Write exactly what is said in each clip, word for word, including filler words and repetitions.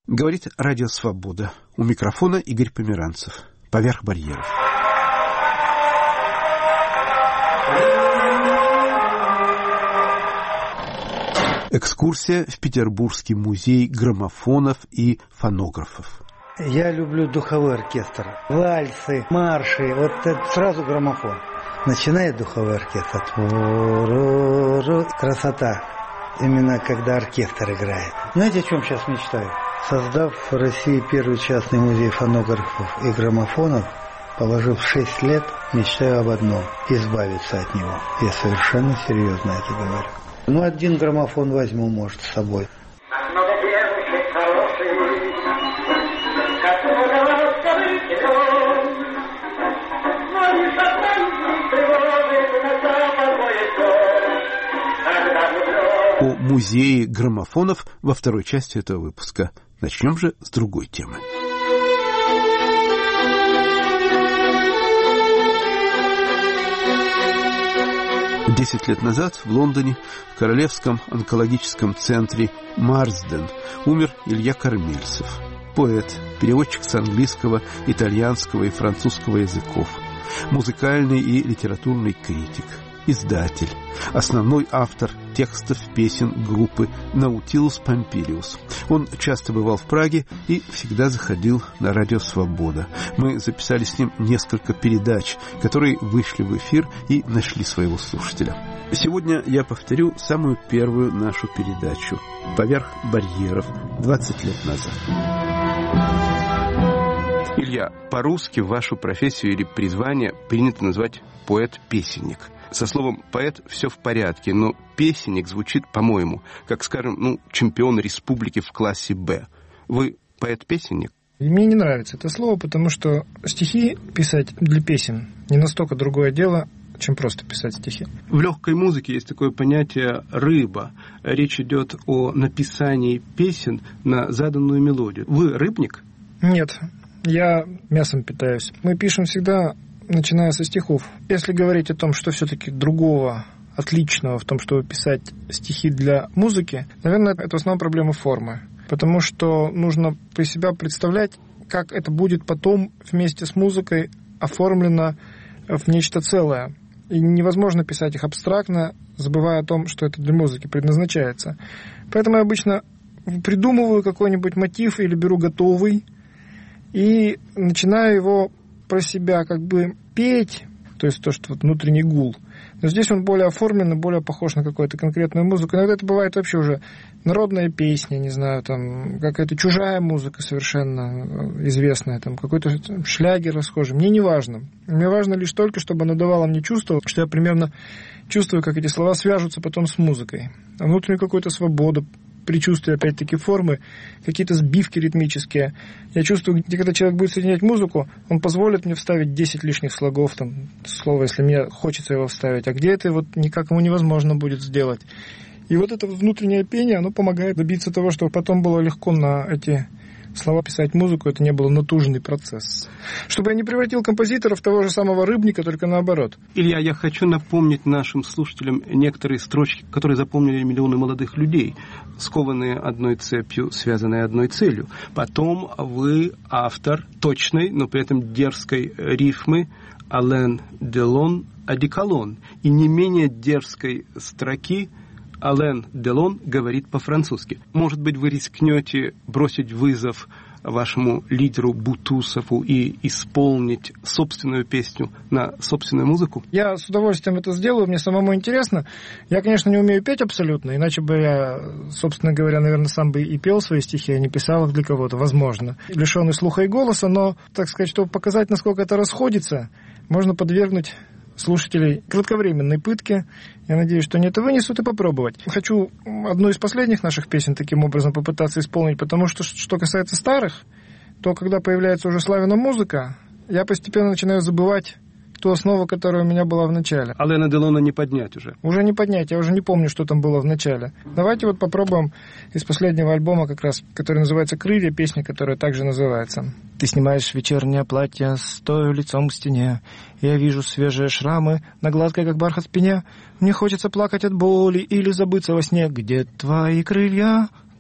Говорит Радио Свобода. У микрофона Игорь Померанцев. Поверх барьеров. Экскурсия в Петербургский музей граммофонов и фонографов. Я люблю духовой оркестр. Вальсы, марши. Вот это сразу граммофон. Начинает духовой оркестр. Красота. Именно когда оркестр играет. Знаете, о чем сейчас мечтаю? Создав в России первый частный музей фонографов и граммофонов, положив шесть лет, мечтаю об одном – избавиться от него. Я совершенно серьезно это говорю. Ну, один граммофон возьму, может, с собой. О музее граммофонов во второй части этого выпуска. Начнем же с другой темы. Десять лет назад в Лондоне, в Королевском онкологическом центре Марсден, умер Илья Кормильцев. Поэт, переводчик с английского, итальянского и французского языков, музыкальный и литературный критик, издатель, основной автор текстов песен группы Nautilus Pompilius. Он часто бывал в Праге и всегда заходил на Радио Свобода. Мы записали с ним несколько передач, которые вышли в эфир и нашли своего слушателя. Сегодня я повторю самую первую нашу передачу «Поверх барьеров» двадцать лет назад. Илья, по-русски вашу профессию или призвание принято назвать поэт-песенник. Со словом «поэт» все в порядке, но песенник звучит, по-моему, как, скажем, ну, чемпион республики в классе «Б». Вы поэт-песенник? Мне не нравится это слово, потому что стихи писать для песен не настолько другое дело, чем просто писать стихи. В легкой музыке есть такое понятие «рыба». Речь идет о написании песен на заданную мелодию. Вы рыбник? Нет, я мясом питаюсь. Мы пишем всегда, начиная со стихов. Если говорить о том, что все-таки другого, отличного в том, чтобы писать стихи для музыки, наверное, это в основном проблема формы. Потому что нужно при себя представлять, как это будет потом вместе с музыкой оформлено в нечто целое. И невозможно писать их абстрактно, забывая о том, что это для музыки предназначается. Поэтому я обычно придумываю какой-нибудь мотив или беру готовый и начинаю его про себя как бы петь, то есть то, что вот внутренний гул. Но здесь он более оформлен и более похож на какую-то конкретную музыку. Иногда это бывает вообще уже народная песня, не знаю, там какая-то чужая музыка совершенно известная, там какой-то шлягер расхожий. Мне не важно. Мне важно лишь только, чтобы она давала мне чувство, что я примерно чувствую, как эти слова свяжутся потом с музыкой. А внутреннюю какую-то свободу, предчувствие, опять-таки, формы, какие-то сбивки ритмические. Я чувствую, где когда человек будет соединять музыку, он позволит мне вставить десять лишних слогов, там, слова, если мне хочется его вставить, а где это вот никак ему невозможно будет сделать. И вот это внутреннее пение, оно помогает добиться того, чтобы потом было легко на эти слова писать музыку, это не был натужный процесс. Чтобы я не превратил композитора в того же самого рыбника, только наоборот. Илья, я хочу напомнить нашим слушателям некоторые строчки, которые запомнили миллионы молодых людей, скованные одной цепью, связанные одной целью. Потом вы автор точной, но при этом дерзкой рифмы «Ален Делон Одеколон» и не менее дерзкой строки «Ален Делон говорит по-французски». Может быть, вы рискнете бросить вызов вашему лидеру Бутусову и исполнить собственную песню на собственную музыку? Я с удовольствием это сделаю, мне самому интересно. Я, конечно, не умею петь абсолютно, иначе бы я, собственно говоря, наверное, сам бы и пел свои стихи, а не писал их для кого-то, возможно. Лишенный слуха и голоса, но, так сказать, чтобы показать, насколько это расходится, можно подвергнуть слушателей кратковременной пытки. Я надеюсь, что они это вынесут и попробовать. Хочу одну из последних наших песен таким образом попытаться исполнить, потому что, что касается старых, то когда появляется уже славяна музыка, я постепенно начинаю забывать ту основу, которая у меня была в начале. Алена Делона не поднять уже? Уже не поднять, я уже не помню, что там было в начале. Давайте вот попробуем из последнего альбома, как раз, который называется «Крылья», песня, которая также называется. Ты снимаешь вечернее платье, стоя лицом к стене. Я вижу свежие шрамы на гладкой, как бархат, спине. Мне хочется плакать от боли или забыться во сне. Где твои крылья?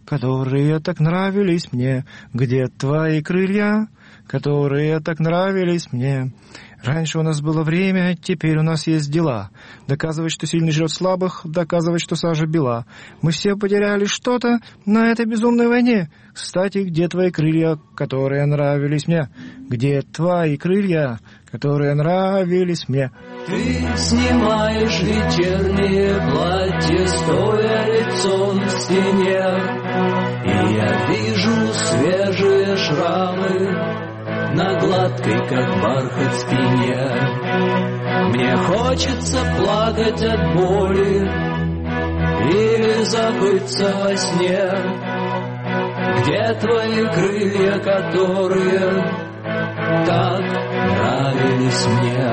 которые так нравились мне? Где твои крылья, которые так нравились мне? Раньше у нас было время, теперь у нас есть дела. Доказывать, что сильный жрет слабых, доказывать, что сажа бела. Мы все потеряли что-то на этой безумной войне. Кстати, где твои крылья, которые нравились мне? Где твои крылья, которые нравились мне? Ты снимаешь вечернее платье, стоя лицом к стене, и я вижу свежие шрамы на гладкой, как бархат, спине. Мне хочется плакать от боли или забыться во сне. Где твои крылья, которые так нравились мне?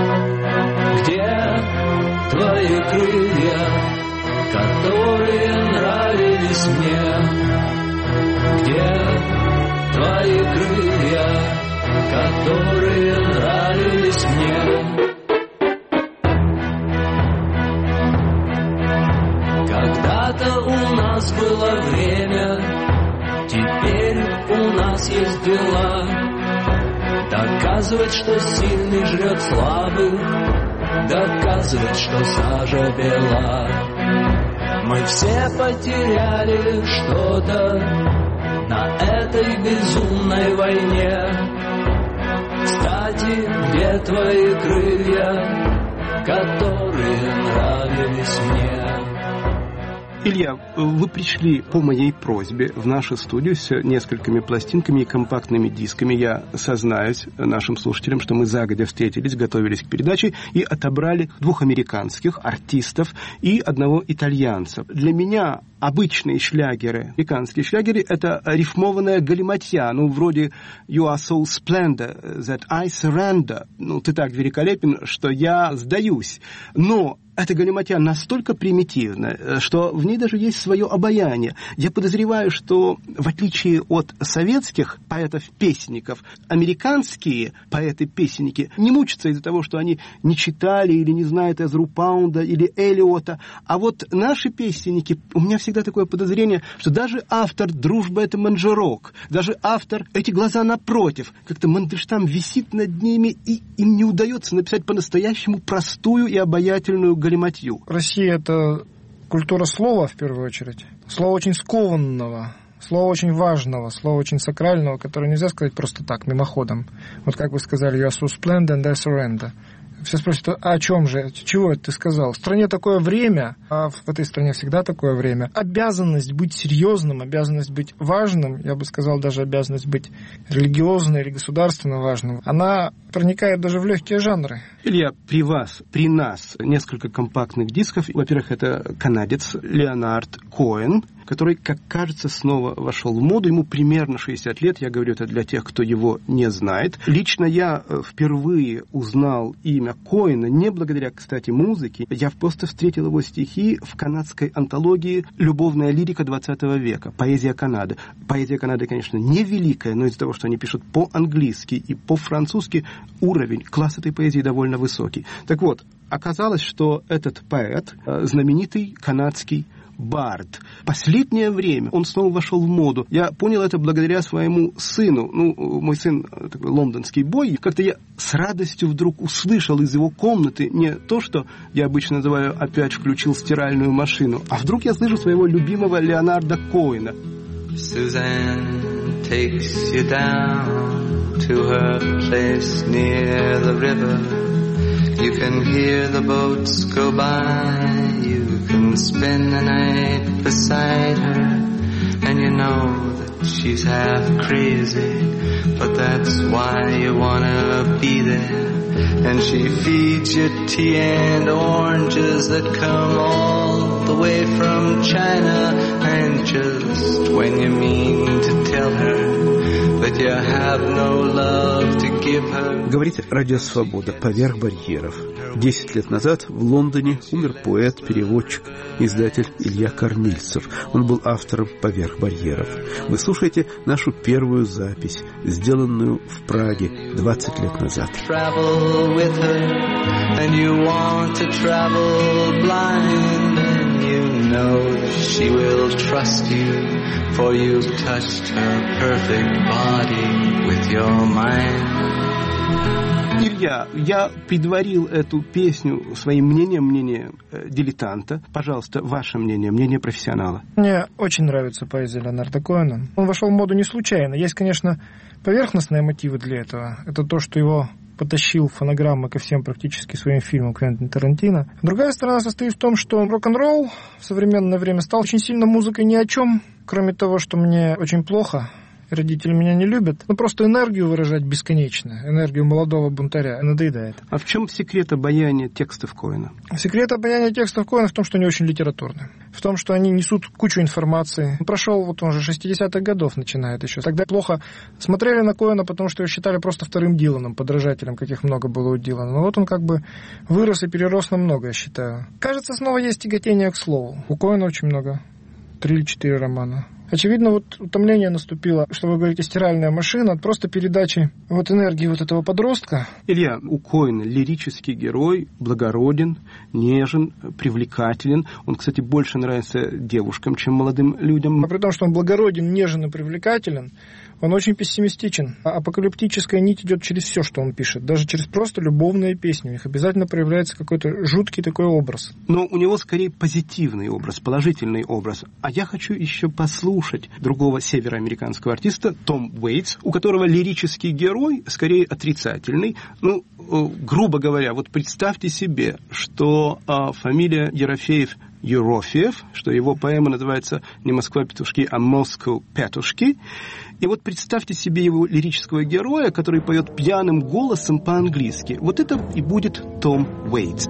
Где твои крылья, которые нравились мне? Где твои крылья, которые нравились мне? Когда-то у нас было время, теперь у нас есть дела. Доказывать, что сильный жрет слабых, доказывать, что сажа бела. Мы все потеряли что-то на этой безумной войне. Кстати, где твои крылья, которые нравились мне? Илья, вы пришли по моей просьбе в нашу студию с несколькими пластинками и компактными дисками. Я сознаюсь нашим слушателям, что мы загодя встретились, готовились к передаче и отобрали двух американских артистов и одного итальянца. Для меня обычные шлягеры, американские шлягеры, это рифмованная галиматья, ну, вроде «You are so splendid that I surrender». Ну, ты так великолепен, что я сдаюсь. Но эта галиматья настолько примитивна, что в ней даже есть свое обаяние. Я подозреваю, что в отличие от советских поэтов-песенников, американские поэты-песенники не мучатся из-за того, что они не читали или не знают Эзру Паунда или Элиота. А вот наши песенники, у меня всегда такое подозрение, что даже автор «Дружба — это манжерок», даже автор «Эти глаза напротив», как-то Мандельштам висит над ними, и им не удается написать по-настоящему простую и обаятельную галиматью. Россия — это культура слова, в первую очередь. Слова очень скованного, слова очень важного, слова очень сакрального, которое нельзя сказать просто так, мимоходом. Вот как вы сказали, «You are so splendid and I surrender». Все спросят, а о чем же, чего это ты сказал? В стране такое время, а в этой стране всегда такое время. Обязанность быть серьезным, обязанность быть важным, я бы сказал, даже обязанность быть религиозной или государственно важным, она проникает даже в легкие жанры. Илья, при вас, при нас несколько компактных дисков. Во-первых, это канадец Леонард Коэн, который, как кажется, снова вошел в моду. Ему примерно шестьдесят лет. Я говорю это для тех, кто его не знает. Лично я впервые узнал имя Коэна не благодаря, кстати, музыке. Я просто встретил его стихи в канадской антологии «Любовная лирика двадцатого века», «Поэзия Канады». Поэзия Канады, конечно, не великая, но из-за того, что они пишут по-английски и по-французски, уровень, класс этой поэзии довольно высокий. Так вот, оказалось, что этот поэт, знаменитый канадский бард. Последнее время он снова вошел в моду. Я понял это благодаря своему сыну. Ну, мой сын такой лондонский бой. Как-то я с радостью вдруг услышал из его комнаты не то, что я обычно называю «опять включил стиральную машину», а вдруг я слышу своего любимого Леонарда Коэна. Suzanne takes you down to her place near the river. You can hear the boats go by. You can spend the night beside her. And you know that she's half crazy, but that's why you wanna be there. And she feeds you tea and oranges that come all the way from China. And just when you mean to tell her that you have no love to give her. Говорит Радио Свобода, поверх барьеров. Десять лет назад в Лондоне умер поэт, переводчик, издатель Илья Кормильцев. Он был автором «Поверх барьеров». Вы слушаете нашу первую запись, сделанную в Праге двадцать лет назад. And you want to travel blind, and you knows she will trust you, for you've touched her perfect body with your mind. Илья, я предварил эту песню своим мнением, мнением э, дилетанта. Пожалуйста, ваше мнение, мнение профессионала. Мне очень нравится поэзия Леонарда Коэна. Он вошел в моду не случайно. Есть, конечно, поверхностные мотивы для этого. Это то, что его потащил фонограммы ко всем практически своим фильмам Квентин Тарантино. Другая сторона состоит в том, что рок-н-ролл в современное время стал очень сильно музыкой ни о чем, кроме того, что мне очень плохо. Родители меня не любят. Ну, просто энергию выражать бесконечно. Энергию молодого бунтаря надоедает. А в чем секрет обаяния текстов Коэна? Секрет обаяния текстов Коэна в том, что они очень литературны. В том, что они несут кучу информации. Прошел, вот он же шестидесятых годов начинает еще. Тогда плохо смотрели на Коэна, потому что его считали просто вторым Диланом, подражателем, каких много было у Дилана. Но вот он как бы вырос и перерос на много, я считаю. Кажется, снова есть тяготение к слову. У Коэна очень много. Три или четыре романа. Очевидно, вот утомление наступило, что вы говорите, стиральная машина от просто передачи вот энергии вот этого подростка. Илья, у Коэна лирический герой, благороден, нежен, привлекателен. Он, кстати, больше нравится девушкам, чем молодым людям. А при том, что он благороден, нежен и привлекателен, он очень пессимистичен. А апокалиптическая нить идет через все, что он пишет. Даже через просто любовные песни. У них обязательно проявляется какой-то жуткий такой образ. Но у него скорее позитивный образ, положительный образ. А я хочу еще послушать другого североамериканского артиста, Том Уэйтс, у которого лирический герой скорее отрицательный. Ну, грубо говоря, вот представьте себе, что а, фамилия Ерофеев Ерофеев, что его поэма называется не «Москва-петушки», а «Москва-петушки». И вот представьте себе его лирического героя, который поет пьяным голосом по-английски. Вот это и будет Том Уэйтс.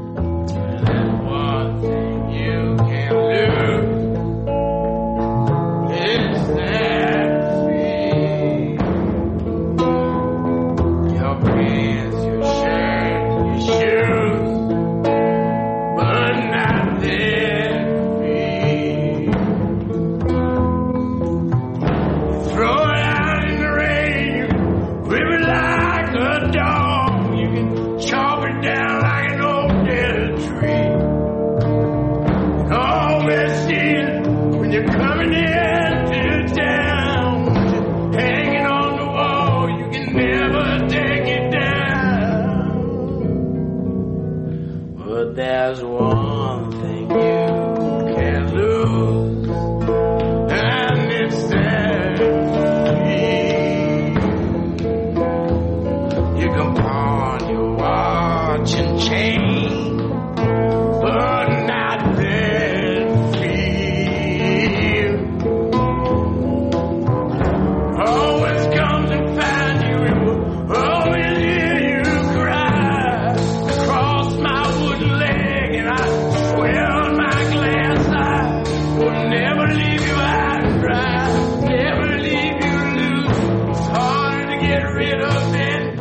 There's one thing you can't lose, and it's that you can pawn your watch and chain, but not that feel. Always comes and finds you, it will always hear you cry across my wooden leg. And I swear on my glass eye, will never leave you out dry, never leave you loose. It's hard to get rid of that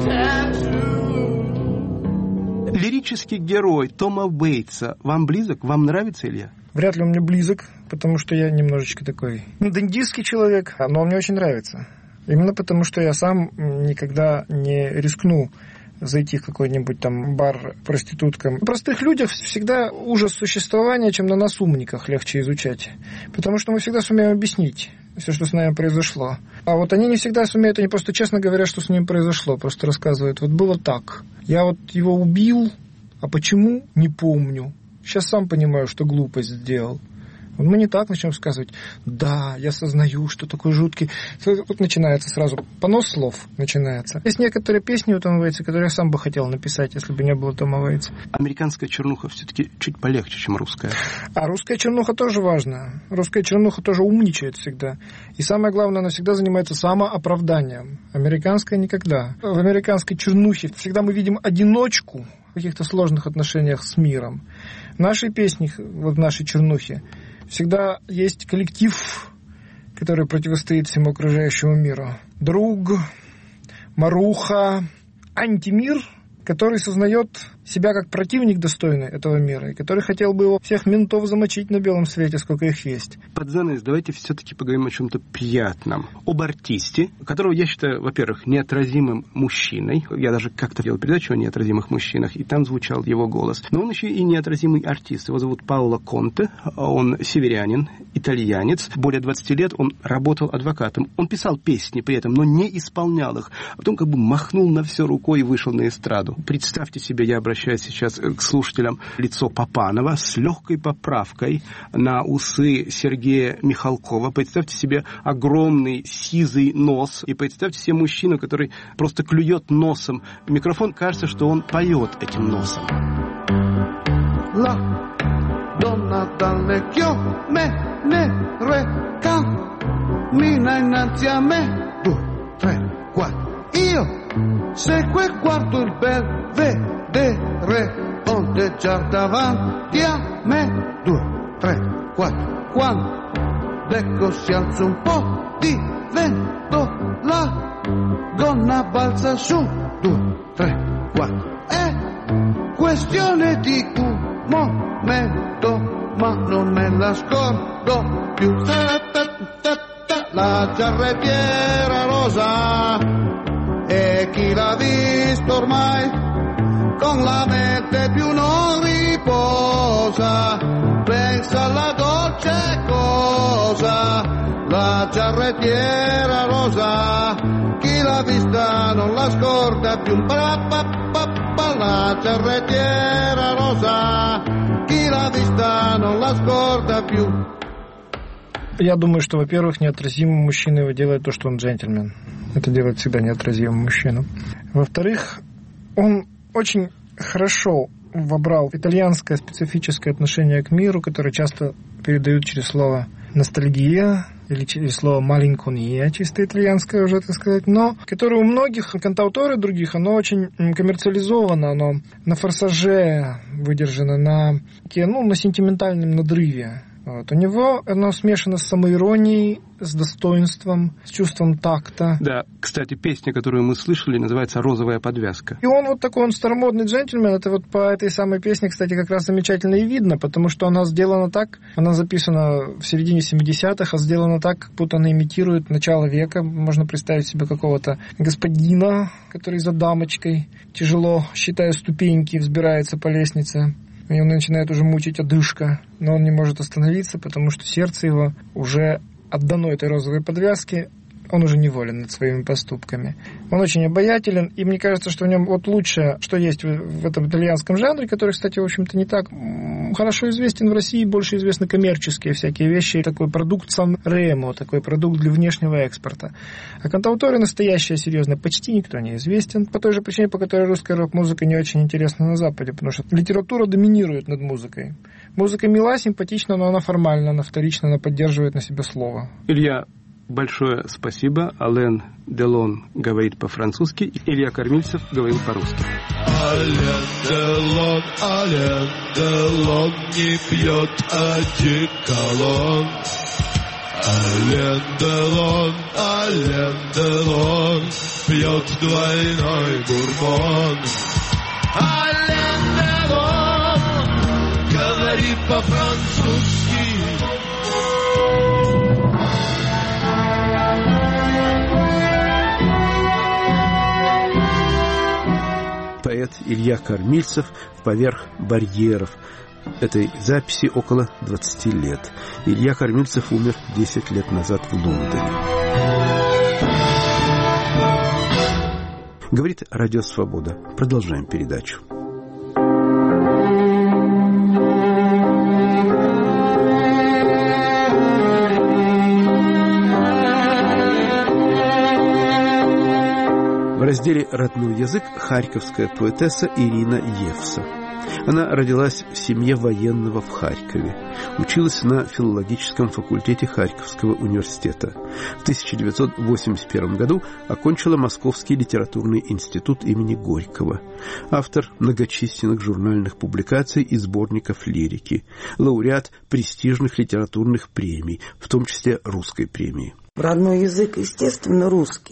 tattoo. Лирический герой Тома Уэйтса вам близок? Вам нравится, Илья? Вряд ли он мне близок, потому что я немножечко такой дендистский человек, но он мне очень нравится. Именно потому, что я сам никогда не рискну зайти в какой-нибудь там бар проституткам. В простых людях всегда ужас существования, чем на нас, умниках, легче изучать. Потому что мы всегда сумеем объяснить все, что с нами произошло. А вот они не всегда сумеют, они просто честно говорят, что с ним произошло. Просто рассказывают, вот было так. Я вот его убил, а почему? Не помню. Сейчас сам понимаю, что глупость сделал. Мы не так начнем сказать, да, я сознаю, что такой жуткий. Тут начинается сразу понос слов начинается. Есть некоторые песни у Тома Уэйтса, которые я сам бы хотел написать, если бы не было Тома Уэйтса. Американская чернуха все-таки чуть полегче, чем русская. А русская чернуха тоже важна. Русская чернуха тоже умничает всегда. И самое главное, она всегда занимается самооправданием. Американская никогда. В американской чернухе всегда мы видим одиночку в каких-то сложных отношениях с миром. В нашей песне, вот в нашей чернухе, всегда есть коллектив, который противостоит всему окружающему миру. Друг, маруха, антимир, который сознает себя как противник достойный этого мира, и который хотел бы его всех ментов замочить на белом свете, сколько их есть. Под занавес давайте все-таки поговорим о чем-то приятном. Об артисте, которого я считаю, во-первых, неотразимым мужчиной. Я даже как-то делал передачу о неотразимых мужчинах, и там звучал его голос. Но он еще и неотразимый артист. Его зовут Паоло Конте. Он северянин, итальянец. Более двадцати лет он работал адвокатом. Он писал песни при этом, но не исполнял их. А потом как бы махнул на все рукой и вышел на эстраду. Представьте себе, я обращаюсь сейчас к слушателям, лицо Папанова с легкой поправкой на усы Сергея Михалкова. Представьте себе огромный сизый нос. И представьте себе мужчину, который просто клюет носом микрофон. Кажется, что он поет этим носом. La donna dalle chiome nere cammina innanzi a me. Due, tre, quattro. Io seguo e guardo il belvedere ondeggiar davanti a me. Due, tre, quattro. Quando ecco si alza un po' di vento, la gonna balza su. Due, tre, quattro. È questione di un momento, ma non me la scordo più. La giarrettiera rosa, e chi l'ha visto ormai con la mente più non riposa, pensa alla dolce cosa. La giarrettiera rosa, chi l'ha vista non la scorda più. La giarrettiera rosa, chi l'ha vista non la scorda più. Я думаю, что, во-первых, неотразимым мужчиной его делает то, что он джентльмен. Это делает всегда неотразимым мужчину. Во-вторых, он очень хорошо вобрал итальянское специфическое отношение к миру, которое часто передают через слово ностальгия или через слово малинкония, чисто итальянское уже, так сказать, но которое у многих кантауторов других, оно очень коммерциализовано, оно на форсаже выдержано, на, ну, на сентиментальном надрыве. Вот. У него оно смешано с самоиронией, с достоинством, с чувством такта. Да, кстати, песня, которую мы слышали, называется «Розовая подвязка». И он вот такой, он старомодный джентльмен. Это вот по этой самой песне, кстати, как раз замечательно и видно, потому что она сделана так, она записана в середине семидесятых, а сделана так, как будто она имитирует начало века. Можно представить себе какого-то господина, который за дамочкой, тяжело, считая ступеньки, взбирается по лестнице. И он начинает уже мучить одышка, но он не может остановиться, потому что сердце его уже отдано этой розовой подвязке, он уже неволен над своими поступками. Он очень обаятелен, и мне кажется, что в нем вот лучшее, что есть в, в этом итальянском жанре, который, кстати, в общем-то, не так хорошо известен в России, больше известны коммерческие всякие вещи, такой продукт Сан-Ремо, такой продукт для внешнего экспорта. А кантауторы настоящие, серьезные, почти никто не известен, по той же причине, по которой русская рок-музыка не очень интересна на Западе, потому что литература доминирует над музыкой. Музыка мила, симпатична, но она формальна, она вторична, она поддерживает на себе слово. Илья, большое спасибо. Ален Делон говорит по-французски, Илья Кормильцев говорил по-русски. Ален Делон, Ален Делон не пьет одеколон. Ален Делон, Ален Делон пьет двойной бурбон. Ален Делон говорит по-французски. Поэт Илья Кормильцев «Поверх барьеров». Этой записи около двадцати лет. Илья Кормильцев умер десять лет назад в Лондоне. Говорит Радио Свобода. Продолжаем передачу. В разделе «Родной язык» харьковская поэтесса Ирина Евса. Она родилась в семье военного в Харькове. Училась на филологическом факультете Харьковского университета. В тысяча девятьсот восемьдесят первом году окончила Московский литературный институт имени Горького. Автор многочисленных журнальных публикаций и сборников лирики. Лауреат престижных литературных премий, в том числе русской премии. Родной язык, естественно, русский.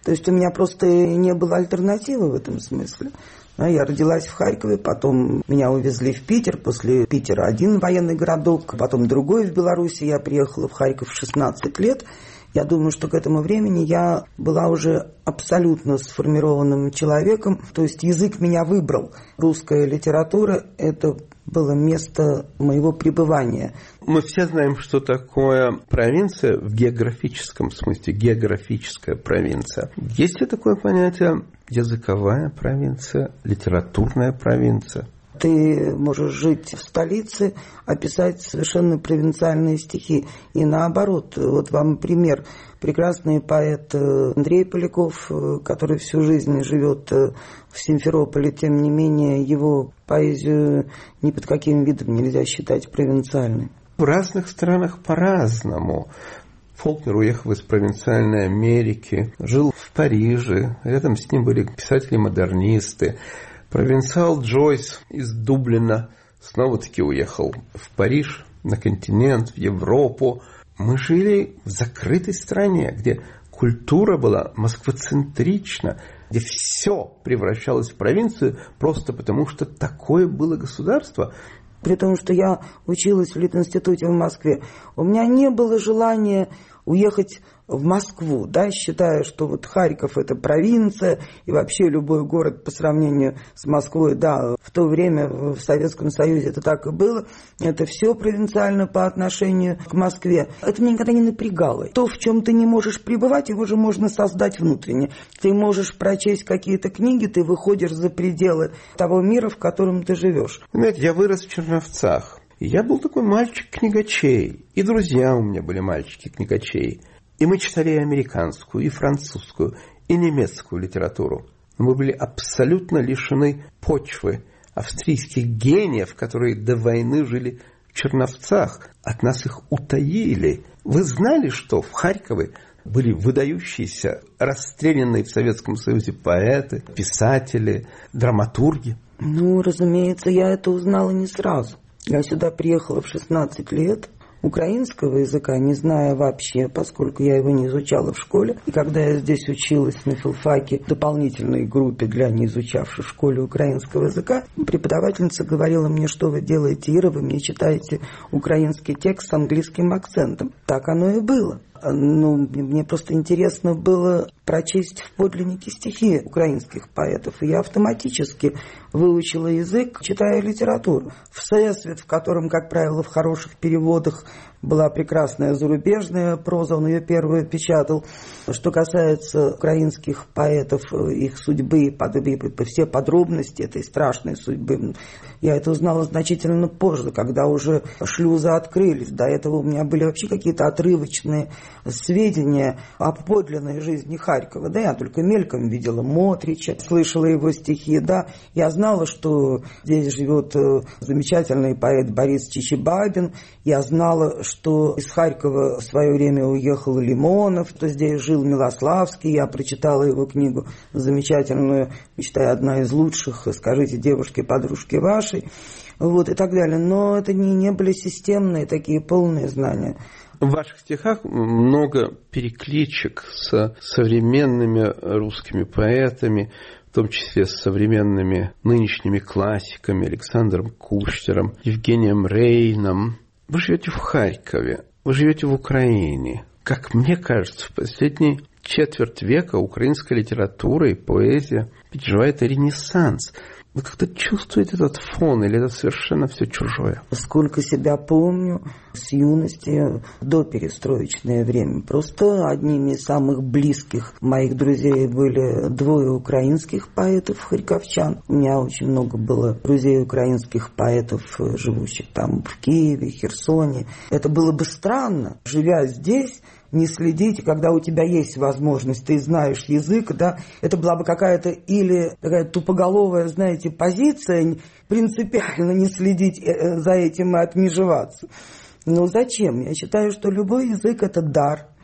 То есть у меня просто не было альтернативы в этом смысле. Я родилась в Харькове, потом меня увезли в Питер, после Питера один военный городок, потом другой в Беларуси. Я приехала в Харьков в шестнадцать лет. Я думаю, что к этому времени я была уже абсолютно сформированным человеком, то есть язык меня выбрал. Русская литература – это было место моего пребывания. Мы все знаем, что такое провинция в географическом смысле, географическая провинция. Есть ли такое понятие языковая провинция, литературная провинция? Ты можешь жить в столице, а писать совершенно провинциальные стихи. И наоборот, вот вам пример. Прекрасный поэт Андрей Поляков, который всю жизнь живет в Симферополе, тем не менее его поэзию ни под каким видом нельзя считать провинциальной. В разных странах по-разному. Фолкнер уехал из провинциальной Америки, жил в Париже, рядом с ним были писатели-модернисты. Провинциал Джойс из Дублина снова-таки уехал в Париж, на континент, в Европу. Мы жили в закрытой стране, где культура была москвоцентрична, где все превращалось в провинцию просто потому, что такое было государство. При том, что я училась в Литинституте в Москве, у меня не было желания уехать в Москву, да, считая, что вот Харьков – это провинция, и вообще любой город по сравнению с Москвой, да, в то время в Советском Союзе это так и было, это все провинциально по отношению к Москве. Это меня никогда не напрягало. То, в чем ты не можешь пребывать, его же можно создать внутренне. Ты можешь прочесть какие-то книги, ты выходишь за пределы того мира, в котором ты живешь. Знаете, я вырос в Черновцах. Я был такой мальчик-книгачей, и друзья у меня были мальчики-книгачей. И мы читали и американскую, и французскую, и немецкую литературу. Но мы были абсолютно лишены почвы австрийских гениев, которые до войны жили в Черновцах. От нас их утаили. Вы знали, что в Харькове были выдающиеся, расстрелянные в Советском Союзе поэты, писатели, драматурги? Ну, разумеется, я это узнала не сразу. Я сюда приехала в шестнадцать лет. Украинского языка не зная вообще, поскольку я его не изучала в школе. И когда я здесь училась на филфаке, дополнительной группе для не изучавших в школе украинского языка, преподавательница говорила мне, что вы делаете, Ира, вы мне читаете украинский текст с английским акцентом. Так оно и было. Ну, мне просто интересно было прочесть в подлиннике стихи украинских поэтов. И я автоматически выучила язык, читая литературу. Всесвет, в котором, как правило, в хороших переводах была прекрасная зарубежная проза, он ее первую печатал. Что касается украинских поэтов, их судьбы, по все подробности этой страшной судьбы, я это узнала значительно позже, когда уже шлюзы открылись. До этого у меня были вообще какие-то отрывочные сведения о подлинной жизни Харькова. Да, я только мельком видела Мотрича, слышала его стихи, да. Я знала, что здесь живет замечательный поэт Борис Чичибабин. Я знала, что из Харькова в свое время уехал Лимонов, что здесь жил Милославский. Я прочитала его книгу замечательную, считаю, одна из лучших, «Скажите девушке, подружке вашей», вот, и так далее. Но это не, не были системные такие полные знания. В ваших стихах много перекличек с современными русскими поэтами, в том числе с современными нынешними классиками Александром Кушнером, Евгением Рейном. Вы живете в Харькове, вы живете в Украине. Как мне кажется, в последние четверть века украинская литература и поэзия переживает ренессанс. Вы как-то чувствуете этот фон, или это совершенно все чужое? Сколько себя помню, с юности до перестроечное время. Просто одними из самых близких моих друзей были двое украинских поэтов, харьковчан. У меня очень много было друзей украинских поэтов, живущих там в Киеве, Херсоне. Это было бы странно, живя здесь, не следить, когда у тебя есть возможность, ты знаешь язык, да, это была бы какая-то или такая тупоголовая, знаете, позиция, принципиально не следить за этим и отмежеваться. Но зачем? Я считаю, что любой язык – это дар.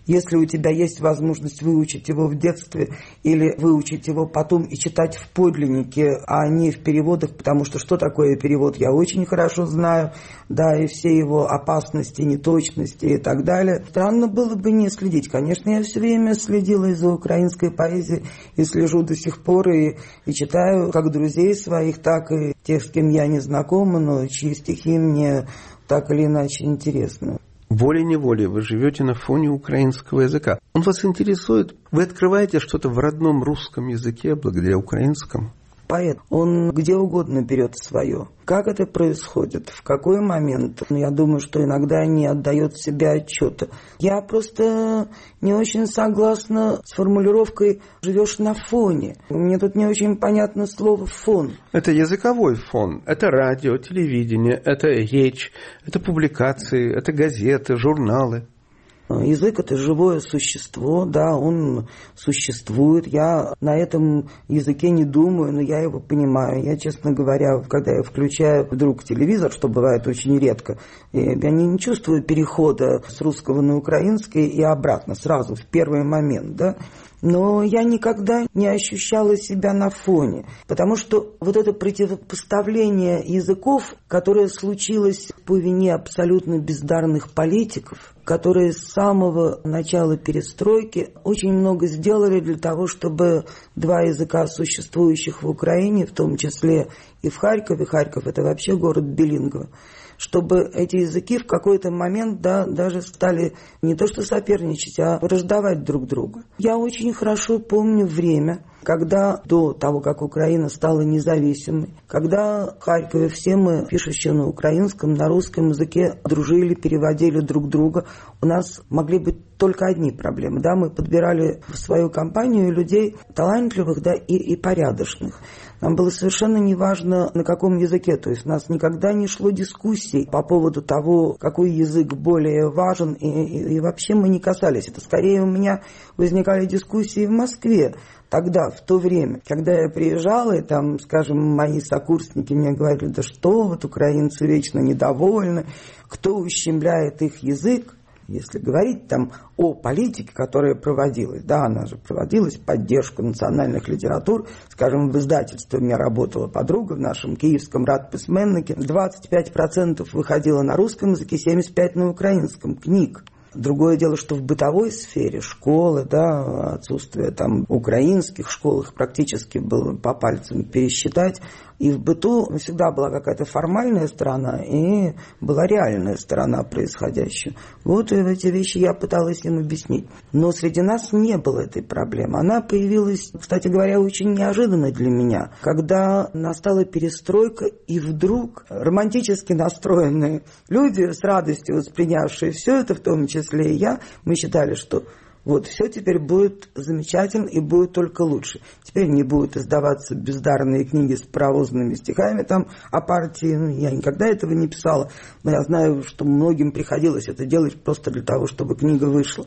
Если у тебя есть возможность выучить его в детстве или выучить его потом и читать в подлиннике, а не в переводах, потому что что такое перевод, я очень хорошо знаю, да, и все его опасности, неточности и так далее. Странно было бы не следить. Конечно, я все время следила из-за украинской поэзии и слежу до сих пор, и, и читаю как друзей своих, так и тех, с кем я не знакома, но чьи стихи мне так или иначе интересны. Волей-неволей вы живете на фоне украинского языка. Он вас интересует? Вы открываете что-то в родном русском языке благодаря украинскому? Поэт, он где угодно берет свое. Как это происходит? В какой момент? Я думаю, что иногда не отдает себе отчета. Я просто не очень согласна с формулировкой «живешь на фоне». Мне тут не очень понятно слово «фон». Это языковой фон. Это радио, телевидение, это речь, это публикации, это газеты, журналы. Язык – это живое существо, да, он существует. Я на этом языке не думаю, но я его понимаю. Я, честно говоря, когда я включаю вдруг телевизор, что бывает очень редко, я не чувствую перехода с русского на украинский и обратно, сразу, в первый момент, да. Но я никогда не ощущала себя на фоне, потому что вот это противопоставление языков, которое случилось по вине абсолютно бездарных политиков, которые с самого начала перестройки очень много сделали для того, чтобы два языка, существующих в Украине, в том числе и в Харькове, Харьков – это вообще город билингва, чтобы эти языки в какой-то момент, да, даже стали не то что соперничать, а враждовать друг друга. Я очень хорошо помню время, когда до того, как Украина стала независимой, когда в Харькове все мы, пишущие на украинском, на русском языке, дружили, переводили друг друга, у нас могли быть только одни проблемы. Да? Мы подбирали в свою компанию людей талантливых, да, и, и порядочных. Нам было совершенно неважно, на каком языке. То есть у нас никогда не шло дискуссий по поводу того, какой язык более важен. И, и, и вообще мы не касались. Это скорее у меня возникали дискуссии в Москве. Тогда, в то время, когда я приезжала, и там, скажем, мои сокурсники мне говорили, да что вот украинцы вечно недовольны, кто ущемляет их язык. Если говорить там о политике, которая проводилась, да, она же проводилась в поддержку национальных литератур, скажем, в издательстве у меня работала подруга в нашем киевском радписьменнике, двадцать пять процентов выходило на русском языке, семьдесят пять процентов на украинском книг. Другое дело, что в бытовой сфере, школы, да, отсутствие там украинских школ, их практически было по пальцам пересчитать. И в быту всегда была какая-то формальная сторона и была реальная сторона происходящего. Вот эти вещи я пыталась им объяснить. Но среди нас не было этой проблемы. Она появилась, кстати говоря, очень неожиданно для меня, когда настала перестройка, и вдруг романтически настроенные люди, с радостью воспринявшие все это, в том числе и я, мы считали, что вот, все теперь будет замечательно и будет только лучше. Теперь не будут издаваться бездарные книги с паровозными стихами там о партии. Ну, я никогда этого не писала, но я знаю, что многим приходилось это делать просто для того, чтобы книга вышла.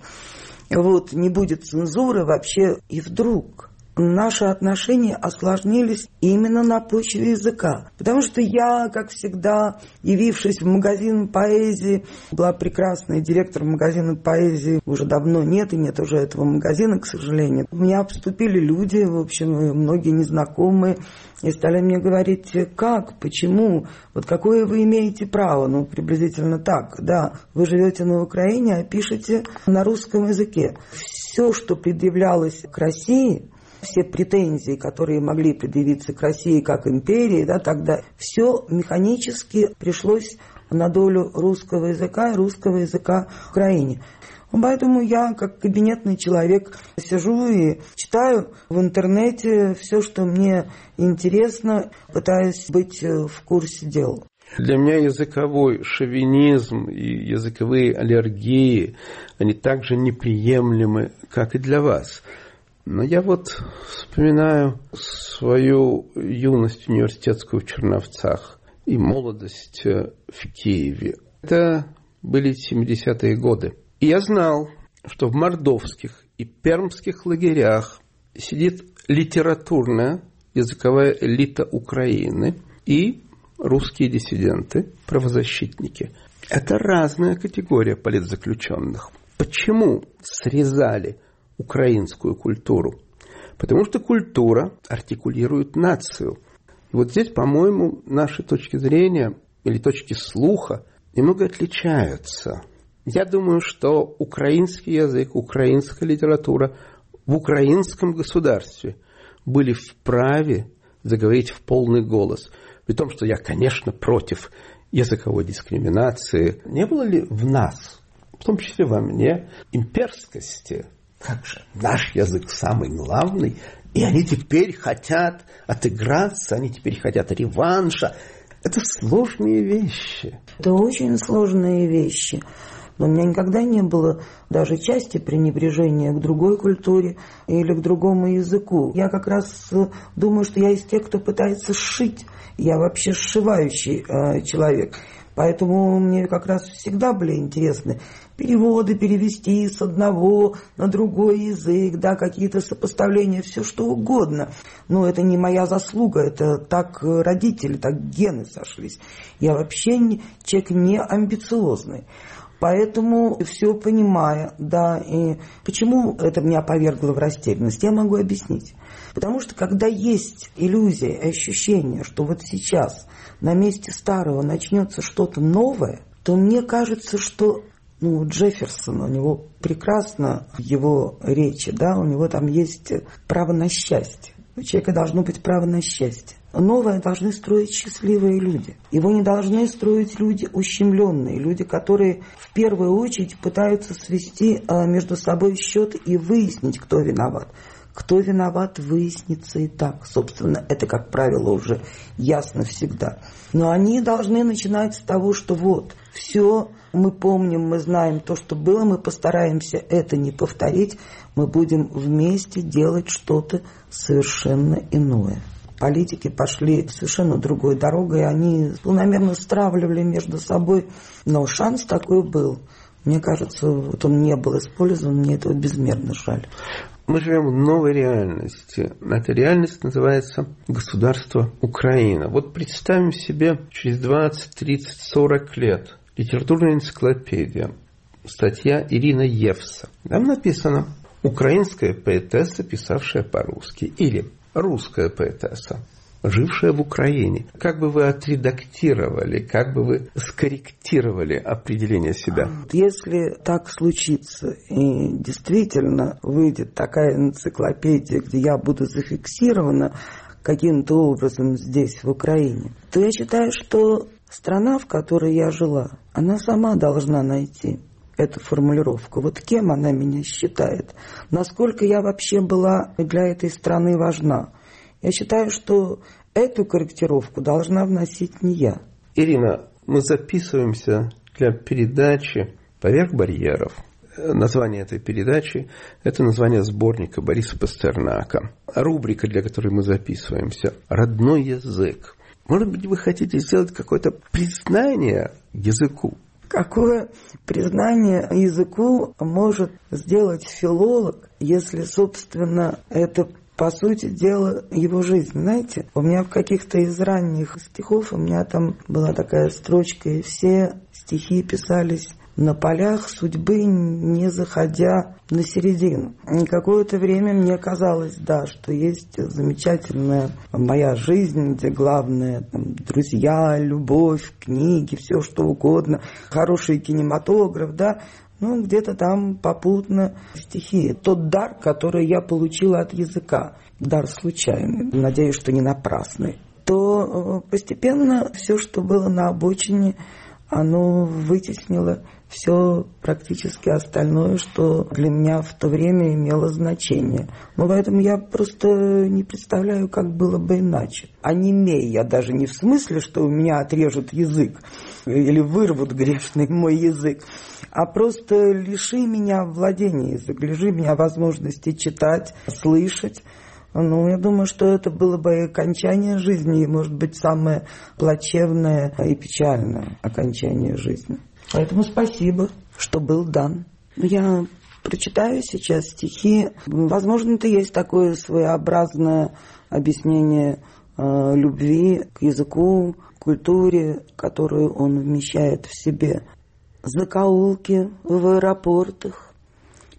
Вот, не будет цензуры вообще. И вдруг наши отношения осложнились именно на почве языка. Потому что я, как всегда, явившись в магазин поэзии, была прекрасной директор магазина поэзии, уже давно нет, и нет уже этого магазина, к сожалению. Меня обступили люди, в общем, многие незнакомые, и стали мне говорить, как, почему, вот какое вы имеете право, ну, приблизительно так, да, вы живете на Украине, а пишете на русском языке. Все, что предъявлялось к России, все претензии, которые могли предъявиться к России как империи, да, тогда все механически пришлось на долю русского языка и русского языка в Украине. Поэтому я, как кабинетный человек, сижу и читаю в интернете все, что мне интересно, пытаюсь быть в курсе дел. Для меня языковой шовинизм и языковые аллергии, они так же неприемлемы, как и для вас. Но я вот вспоминаю свою юность университетскую в Черновцах и молодость в Киеве. Это были семидесятые годы. И я знал, что в мордовских и пермских лагерях сидит литературная языковая элита Украины и русские диссиденты, правозащитники. Это разная категория политзаключенных. Почему срезали украинскую культуру? Потому что культура артикулирует нацию. И вот здесь, по-моему, наши точки зрения или точки слуха немного отличаются. Я думаю, что украинский язык, украинская литература в украинском государстве были вправе заговорить в полный голос. При том, что я, конечно, против языковой дискриминации. Не было ли в нас, в том числе во мне, имперскости? Как же, наш язык самый главный, и они теперь хотят отыграться, они теперь хотят реванша. Это сложные вещи. Это очень сложные вещи. Но у меня никогда не было даже части пренебрежения к другой культуре или к другому языку. Я как раз думаю, что я из тех, кто пытается сшить. Я вообще сшивающий э, человек. Поэтому мне как раз всегда были интересны переводы, перевести с одного на другой язык, да, какие-то сопоставления, все что угодно. Но это не моя заслуга, это так родители, так гены сошлись. Я вообще не, человек не амбициозный. Поэтому, все понимая, да, и почему это меня повергло в растерянность, я могу объяснить. Потому что, когда есть иллюзия, ощущение, что вот сейчас на месте старого начнется что-то новое, то мне кажется, что ну, Джефферсон, у него прекрасно в его речи, да, у него там есть право на счастье. У человека должно быть право на счастье. Новое должны строить счастливые люди. Его не должны строить люди ущемленные, люди, которые в первую очередь пытаются свести между собой счеты и выяснить, кто виноват. Кто виноват, выяснится и так. Собственно, это, как правило, уже ясно всегда. Но они должны начинать с того, что вот, все, мы помним, мы знаем то, что было, мы постараемся это не повторить, мы будем вместе делать что-то совершенно иное. Политики пошли совершенно другой дорогой, и они планомерно стравливали между собой, но шанс такой был. Мне кажется, вот он не был использован, мне этого безмерно жаль. Мы живем в новой реальности. Эта реальность называется государство Украина. Вот представим себе через двадцать, тридцать, сорок лет литературная энциклопедия, статья Ирина Евса. Там написано «Украинская поэтесса, писавшая по-русски» или «Русская поэтесса, жившая в Украине». Как бы вы отредактировали, как бы вы скорректировали определение себя? Если так случится, и действительно выйдет такая энциклопедия, где я буду зафиксирована каким-то образом здесь, в Украине, то я считаю, что страна, в которой я жила, она сама должна найти эту формулировку. Вот кем она меня считает? Насколько я вообще была для этой страны важна? Я считаю, что эту корректировку должна вносить не я. Ирина, мы записываемся для передачи «Поверх барьеров». Название этой передачи – это название сборника Бориса Пастернака. Рубрика, для которой мы записываемся – «Родной язык». Может быть, вы хотите сделать какое-то признание языку? Какое признание языку может сделать филолог, если, собственно, это, по сути дела, его жизнь? Знаете, у меня в каких-то из ранних стихов, у меня там была такая строчка, и все стихи писались на полях судьбы, не заходя на середину. И какое-то время мне казалось, да, что есть замечательная моя жизнь, где главное там, друзья, любовь, книги, все что угодно, хороший кинематограф, да, ну где-то там попутно стихи. Тот дар, который я получила от языка, дар случайный, надеюсь, что не напрасный, то постепенно все, что было на обочине, оно вытеснило все практически остальное, что для меня в то время имело значение. Но поэтому я просто не представляю, как было бы иначе. Онемей я даже не в смысле, что у меня отрежут язык или вырвут грешный мой язык, а просто лиши меня владения языком, лиши меня возможности читать, слышать. Ну, я думаю, что это было бы окончание жизни, и, может быть, самое плачевное и печальное окончание жизни. Поэтому спасибо, что был дан. Я прочитаю сейчас стихи. Возможно, это есть такое своеобразное объяснение э, любви к языку, культуре, которую он вмещает в себе. Закоулки в аэропортах,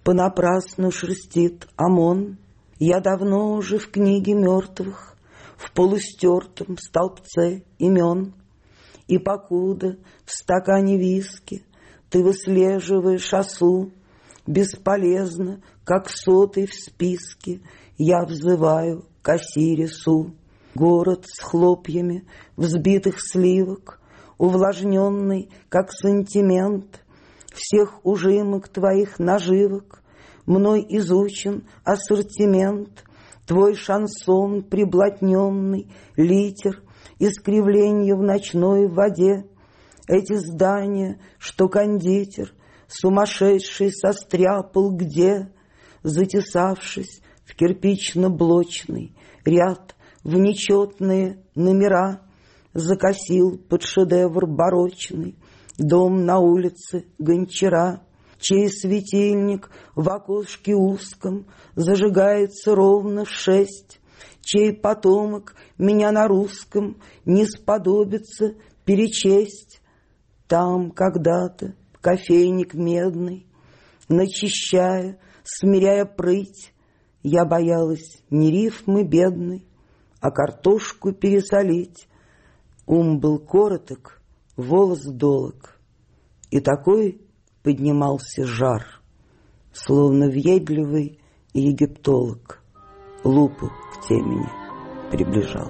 понапрасну шерстит ОМОН. Я давно уже в книге мертвых, в полустертом столбце имен. И покуда в стакане виски ты выслеживаешь осу, бесполезно, как сотый в списке, я взываю к Осирису. Город с хлопьями взбитых сливок, увлажненный, как сантимент, всех ужимок твоих наживок, мной изучен ассортимент, твой шансон приблотненный, литер, искривление в ночной воде. Эти здания, что кондитер, сумасшедший состряпал где, затесавшись в кирпично-блочный ряд, в нечетные номера, закосил под шедевр барочный дом на улице Гончара, чей светильник в окошке узком зажигается ровно в шесть, чей потомок меня на русском не сподобится перечесть. Там когда-то кофейник медный, начищая, смиряя прыть, я боялась не рифмы бедной, а картошку пересолить. Ум был короток, волос долог, и такой поднимался жар, словно въедливый египтолог лупу к темени приближал.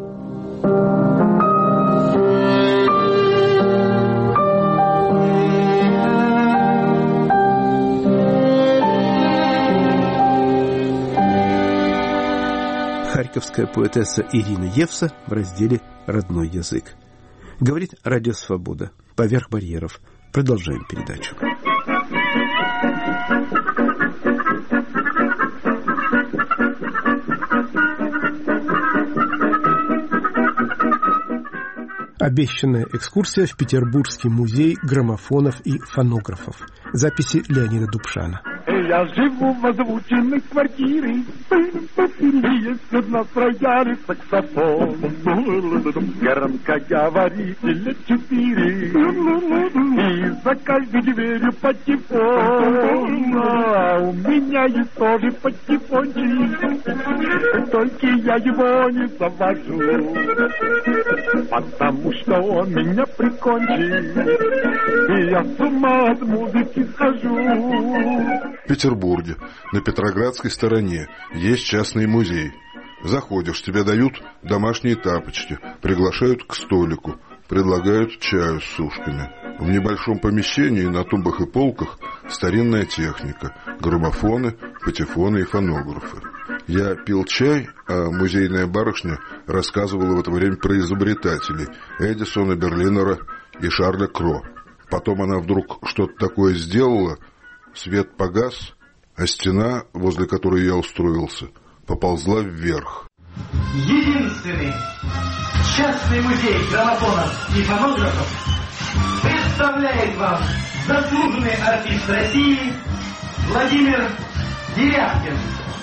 Харьковская поэтесса Ирина Евса в разделе «Родной язык». Говорит Радио Свобода. Поверх барьеров. Продолжаем передачу. Обещанная экскурсия в Петербургский музей граммофонов и фонографов. Записи Леонида Дубшана. Я живу в озвученной квартире, есть одна рояле саксофон, громкоговорителя четыре, и за каждой дверью патефон, а у меня есть тоже патефончик, только я его не завожу, потому что он меня прикончит, и я с ума от музыки схожу. В Петербурге, на Петроградской стороне, есть частный музей. Заходишь, тебе дают домашние тапочки, приглашают к столику, предлагают чаю с сушками. В небольшом помещении на тумбах и полках старинная техника, граммофоны, патефоны и фонографы. Я пил чай, а музейная барышня рассказывала в это время про изобретателей Эдисона, Берлинера и Шарля Кро. Потом она вдруг что-то такое сделала, свет погас, а стена, возле которой я устроился, поползла вверх. Единственный частный музей граммофонов и фонографов представляет вам заслуженный артист России Владимир Дерябкин.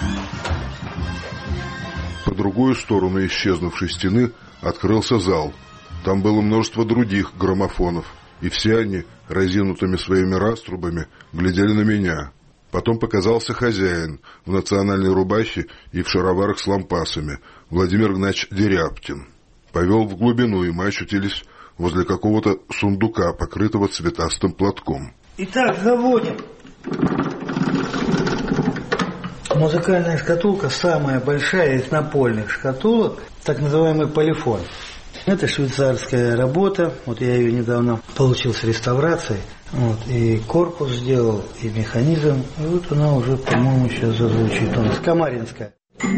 По другую сторону исчезнувшей стены открылся зал. Там было множество других граммофонов, и все они, разинутыми своими раструбами, глядели на меня. Потом показался хозяин в национальной рубахе и в шароварах с лампасами, Владимир Гнач Дерябкин. Повел в глубину, и мы очутились возле какого-то сундука, покрытого цветастым платком. Итак, заводим. Музыкальная шкатулка самая большая из напольных шкатулок, так называемый полифон. Это швейцарская работа, вот я ее недавно получил с реставрацией, вот, и корпус сделал, и механизм, и вот она уже, по-моему, сейчас зазвучит. У нас камаринская.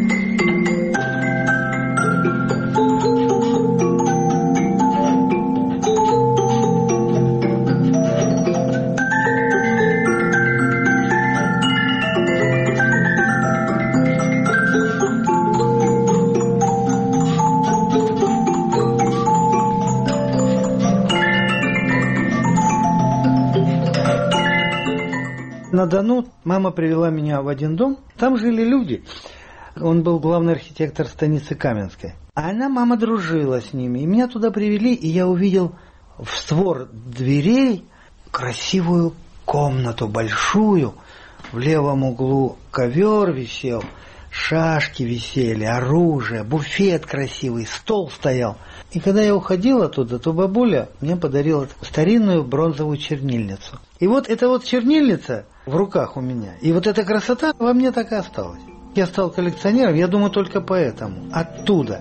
На Дону мама привела меня в один дом. Там жили люди. Он был главный архитектор станицы Каменской. А она, мама, дружила с ними. И меня туда привели, и я увидел в створ дверей красивую комнату, большую, В левом углу ковер висел, шашки висели, оружие, буфет красивый, стол стоял. И когда я уходил оттуда, то бабуля мне подарила старинную бронзовую чернильницу. И вот эта вот чернильница в руках у меня, и вот эта красота во мне так и осталась. Я стал коллекционером, я думаю, только поэтому. Оттуда.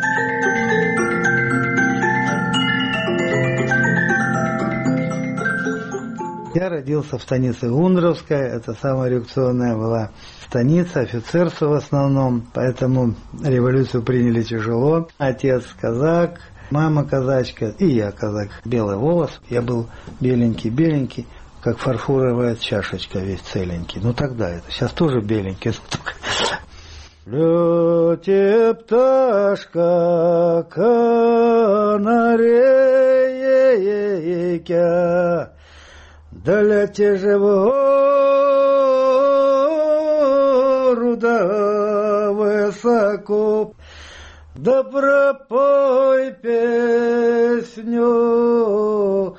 Я родился в станице Гундровская, это самая реакционная была станица, офицерство в основном, поэтому революцию приняли тяжело. Отец казак, мама казачка, и я казак. Белый волос, я был беленький-беленький, как фарфоровая чашечка, весь целенький. Ну тогда это, сейчас тоже беленький. Лёте пташка канарейка, да лете же в гору, да высоко, да пропой песню.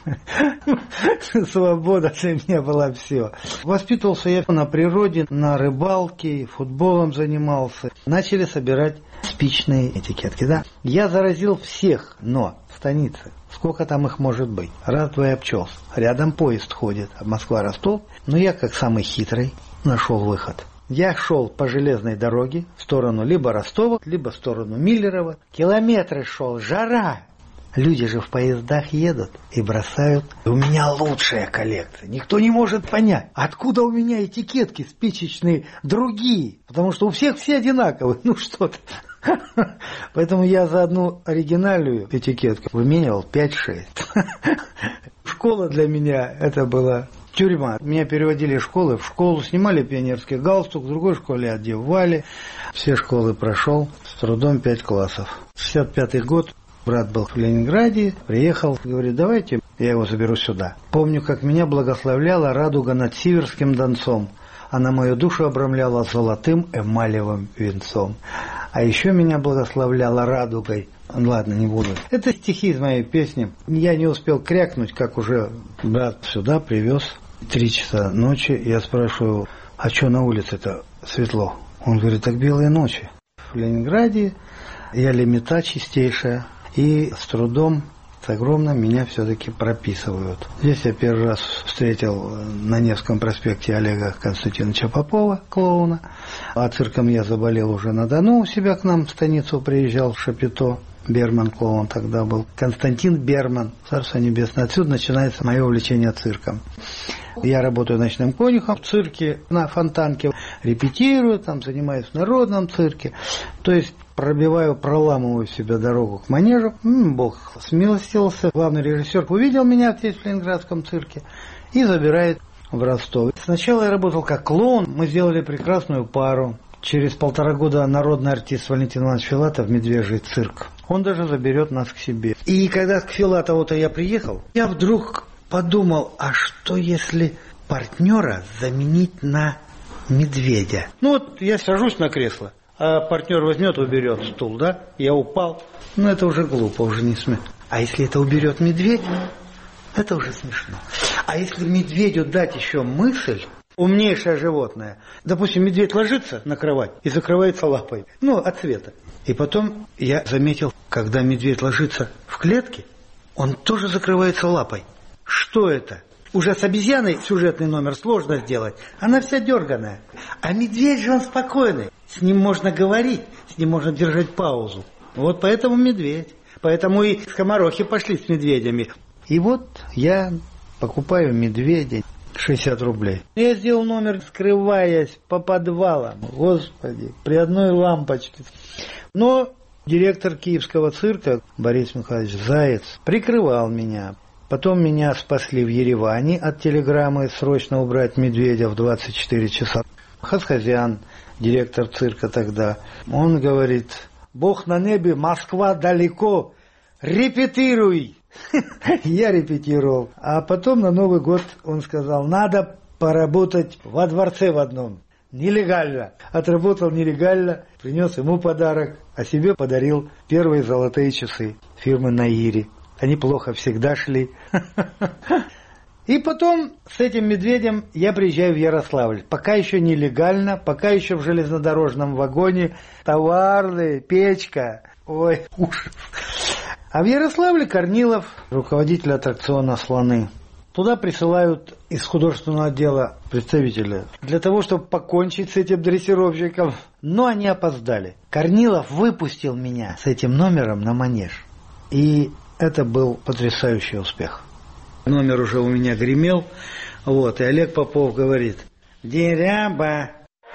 Свобода для меня была все. Воспитывался я на природе, на рыбалке, футболом занимался. Начали собирать спичные этикетки. Да? Я заразил всех, но в станице. Сколько там их может быть? Раз-два и обчелся. Рядом поезд ходит, Москва-Ростов. Но я, как самый хитрый, нашел выход. Я шел по железной дороге в сторону либо Ростова, либо в сторону Миллерово. Километры шел, жара. Люди же в поездах едут и бросают. У меня лучшая коллекция. Никто не может понять, откуда у меня этикетки спичечные другие. Потому что у всех все одинаковые. Ну что-то. Поэтому я за одну оригинальную этикетку выменивал пять-шесть. Школа для меня это была тюрьма. Меня переводили из школы в школу, снимали пионерский галстук, в другой школе одевали. Все школы прошел, с трудом пять классов. шестьдесят пятый год, брат был в Ленинграде, приехал, говорит, давайте я его заберу сюда. Помню, как меня благословляла радуга над Сиверским Донцом. Она мою душу обрамляла золотым эмалевым венцом. А еще меня благословляла радугой. Ладно, не буду. Это стихи из моей песни. Я не успел крякнуть, как уже брат сюда привез. Три часа ночи. Я спрашиваю, а что на улице-то светло? Он говорит, так белые ночи. В Ленинграде я лимита чистейшая. И с трудом, с огромным, меня все-таки прописывают. Здесь я первый раз встретил на Невском проспекте Олега Константиновича Попова, клоуна. А цирком я заболел уже на Дону. У себя к нам в станицу приезжал в Шапито. Берман клоун тогда был. Константин Берман, царство небесное. Отсюда начинается мое увлечение цирком. Я работаю ночным конюхом в цирке на Фонтанке. Репетирую, там занимаюсь в народном цирке. То есть пробиваю, проламываю себе дорогу к манежу. М-м, Бог смилостился. Главный режиссер увидел меня здесь в Ленинградском цирке и забирает в Ростов. Сначала я работал как клоун. Мы сделали прекрасную пару. Через полтора года народный артист Валентин Иванович Филатов, «Медвежий цирк». Он даже заберет нас к себе. И когда к Филатову-то я приехал, я вдруг подумал, а что если партнера заменить на медведя? Ну вот я сажусь на кресло, а партнер возьмет, уберет стул, да? Я упал. Ну это уже глупо, уже не смешно. А если это уберет медведь, это уже смешно. А если медведю дать еще мысль, умнейшее животное. Допустим, медведь ложится на кровать и закрывается лапой. Ну, от света. И потом я заметил, когда медведь ложится в клетке, он тоже закрывается лапой. Что это? Уже с обезьяной сюжетный номер сложно сделать. Она вся дерганая. А медведь же он спокойный. С ним можно говорить, с ним можно держать паузу. Вот поэтому медведь. Поэтому и скоморохи пошли с медведями. И вот я покупаю медведя. шестьдесят рублей. Я сделал номер, скрываясь по подвалам. Господи, при одной лампочке. Но директор Киевского цирка Борис Михайлович Заяц прикрывал меня. Потом меня спасли в Ереване от телеграммы срочно убрать медведя в двадцать четыре часа. Хасхазян, директор цирка тогда, он говорит, Бог на небе, Москва далеко, репетируй. Я репетировал. А потом на Новый год он сказал, надо поработать во дворце в одном. Нелегально. Отработал нелегально, принес ему подарок, а себе подарил первые золотые часы фирмы Наири. Они плохо всегда шли. И потом с этим медведем я приезжаю в Ярославль. Пока еще нелегально, пока еще в железнодорожном вагоне. Товарный, печка. Ой, ужас. А в Ярославле Корнилов, руководитель аттракциона «Слоны». Туда присылают из художественного отдела представителя для того, чтобы покончить с этим дрессировщиком. Но они опоздали. Корнилов выпустил меня с этим номером на манеж. И это был потрясающий успех. Номер уже у меня гремел. Вот, и Олег Попов говорит: «Деряба».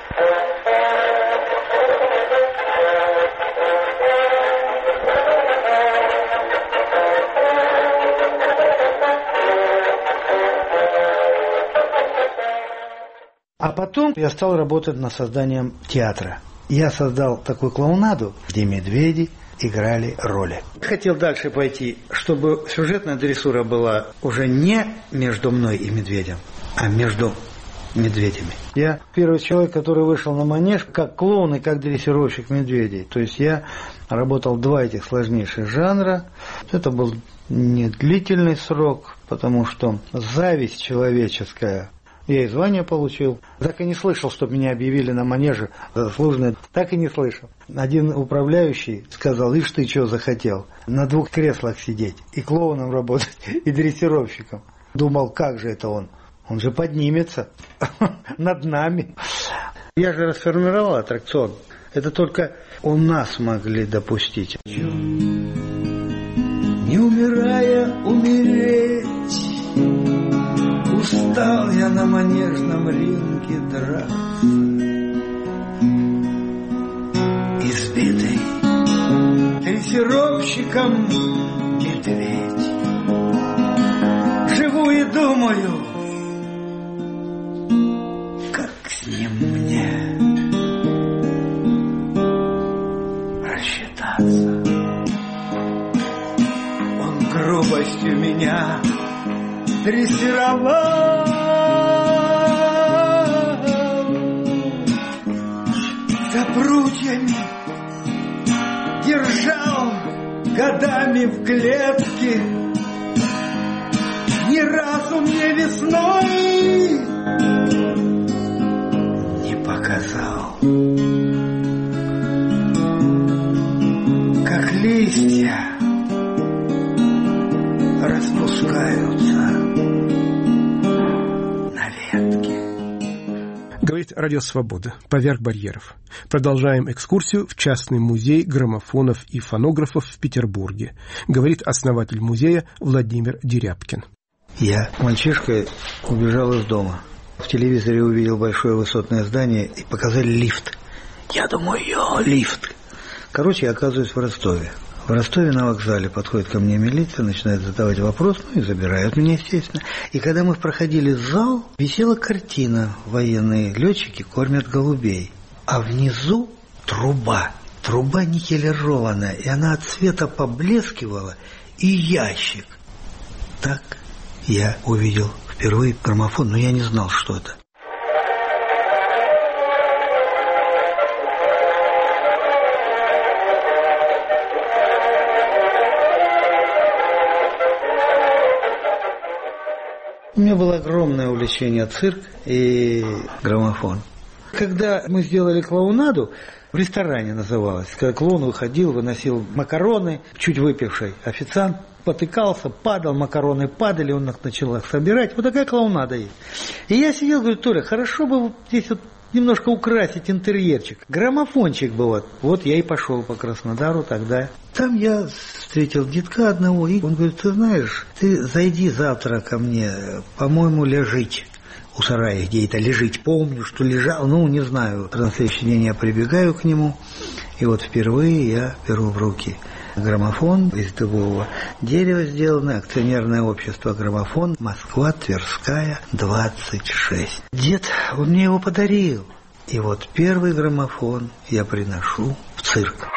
А потом я стал работать над созданием театра. Я создал такую клоунаду, где медведи играли роли. Хотел дальше пойти, чтобы сюжетная дрессура была уже не между мной и медведем, а между медведями. Я первый человек, который вышел на манеж как клоун и как дрессировщик медведей. То есть я работал два этих сложнейших жанра. Это был не длительный срок, потому что зависть человеческая. Я и звание получил. Так и не слышал, чтобы меня объявили на манеже заслуженный. Так и не слышал. Один управляющий сказал: «Ишь ты что захотел? На двух креслах сидеть, и клоуном работать, и дрессировщиком». Думал, как же это он? Он же поднимется над нами. Я же расформировал аттракцион. Это только у нас могли допустить. Не умирая, умереть. Устал я на манежном ринге драться. Избитый дрессировщиком медведь. Живу и думаю, как с ним мне рассчитаться. Он грубостью меня дрессировал, за прутьями держал годами в клетке. Ни разу мне весной не показал, как листья распускаются на ветке. Говорит Радио Свобода. Поверх барьеров. Продолжаем экскурсию в частный музей граммофонов и фонографов в Петербурге. Говорит основатель музея Владимир Дерябкин. Я мальчишкой убежал из дома. В телевизоре увидел большое высотное здание и показали лифт. Я думаю, йо, лифт. Короче, я оказываюсь в Ростове. В Ростове на вокзале подходит ко мне милиция, начинает задавать вопрос, ну и забирают меня, естественно. И когда мы проходили зал, висела картина: военные летчики кормят голубей. А внизу труба. Труба никелированная, и она от света поблескивала, и ящик. Так я увидел впервые граммофон, но я не знал, что это. У меня было огромное увлечение цирк и граммофон. Когда мы сделали клоунаду, в ресторане называлось, когда клоун выходил, выносил макароны, чуть выпивший официант потыкался, падал, макароны падали, он их начал их собирать. Вот такая клоунада есть. И я сидел, говорю: Толя, хорошо бы здесь вот немножко украсить интерьерчик. Граммофончик бы вот. Вот я и пошел по Краснодару тогда. Там я встретил детка одного, и он говорит: ты знаешь, ты зайди завтра ко мне, по-моему, лежить у сарая, где это лежить. Помню, что лежал, ну, не знаю. На следующий день я прибегаю к нему, и вот впервые я беру в руки граммофон из дубового дерева сделанный, акционерное общество «Граммофон», Москва, Тверская, двадцать шесть. Дед, он мне его подарил. И вот первый граммофон я приношу в цирк.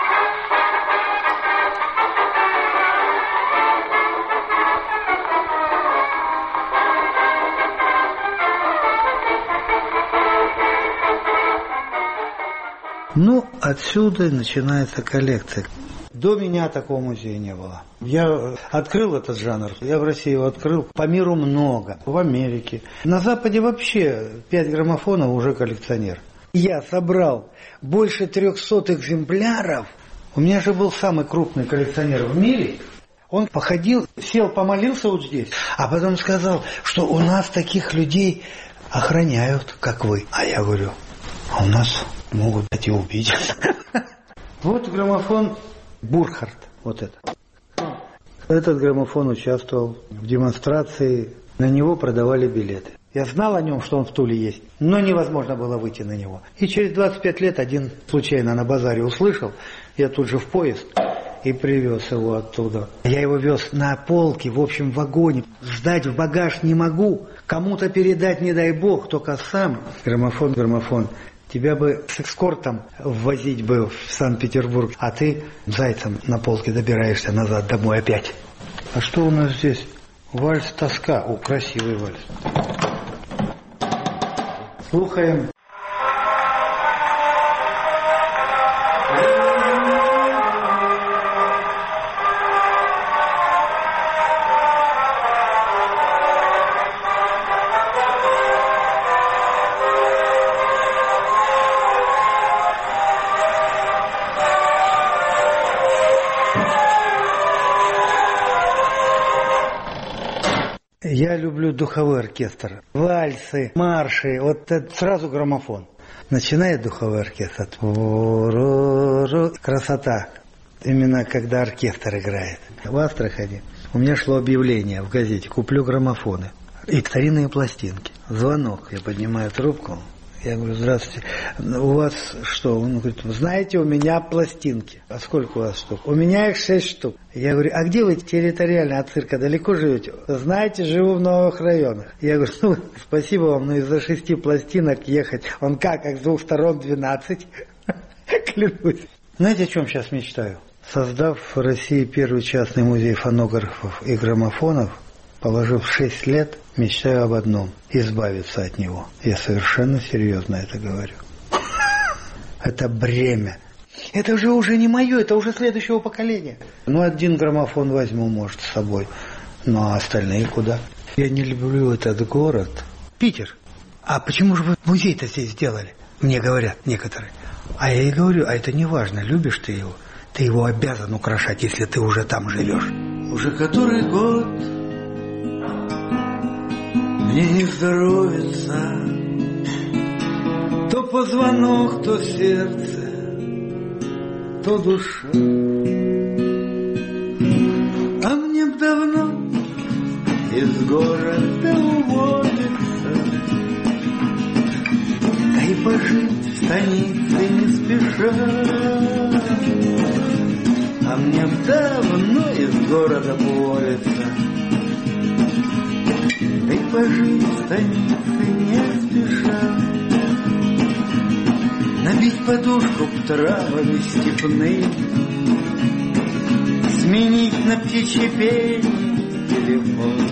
Ну, отсюда начинается коллекция. До меня такого музея не было. Я открыл этот жанр, я в России его открыл. По миру много, в Америке. На Западе вообще пять граммофонов уже коллекционер. Я собрал больше трехсот экземпляров. У меня же был самый крупный коллекционер в мире. Он походил, сел, помолился вот здесь, а потом сказал, что у нас таких людей охраняют, как вы. А я говорю, а у нас могут и убить. Вот граммофон Бурхард, вот это. Этот граммофон участвовал в демонстрации, на него продавали билеты. Я знал о нем, что он в Туле есть, но невозможно было выйти на него. И через двадцать пять лет один случайно на базаре услышал, я тут же в поезд и привез его оттуда. Я его вез на полке, в общем вагоне. Сдать в багаж не могу, кому-то передать не дай бог, только сам. Граммофон, граммофон. Тебя бы с эскортом ввозить бы в Санкт-Петербург, а ты зайцем на полке добираешься назад домой опять. А что у нас здесь? Вальс «Тоска». О, красивый вальс. Слухаем. Я люблю духовой оркестр. Вальсы, марши, вот это сразу граммофон. Начинает духовой оркестр. Красота. Именно когда оркестр играет. В Астрахани у меня шло объявление в газете. Куплю граммофоны. И старинные пластинки. Звонок. Я поднимаю трубку. Я говорю, здравствуйте, у вас что? Он говорит, знаете, у меня пластинки. А сколько у вас штук? У меня их шесть штук. Я говорю, а где вы территориально от цирка далеко живете? Знаете, живу в новых районах. Я говорю, ну, спасибо вам, но из-за шести пластинок ехать. Он как, как с двух сторон двенадцать? Клянусь. Знаете, о чем сейчас мечтаю? Создав в России первый частный музей фонографов и граммофонов, положив шесть лет, мечтаю об одном – избавиться от него. Я совершенно серьезно это говорю. Это бремя. Это же уже не мое, это уже следующего поколения. Ну, один граммофон возьму, может, с собой. Ну, а остальные куда? Я не люблю этот город. Питер. А почему же вы музей-то здесь сделали? Мне говорят некоторые. А я и говорю, а это не важно, любишь ты его. Ты его обязан украшать, если ты уже там живешь. Уже который год мне не здоровится, то позвонок, то сердце, то душа. А мне б давно из города уводится, да и пожить в станице не спеша. А мне б давно из города уводится, да и пожить в станице не спеша. Набить подушку травами степным, сменить на птичьей пени телефон.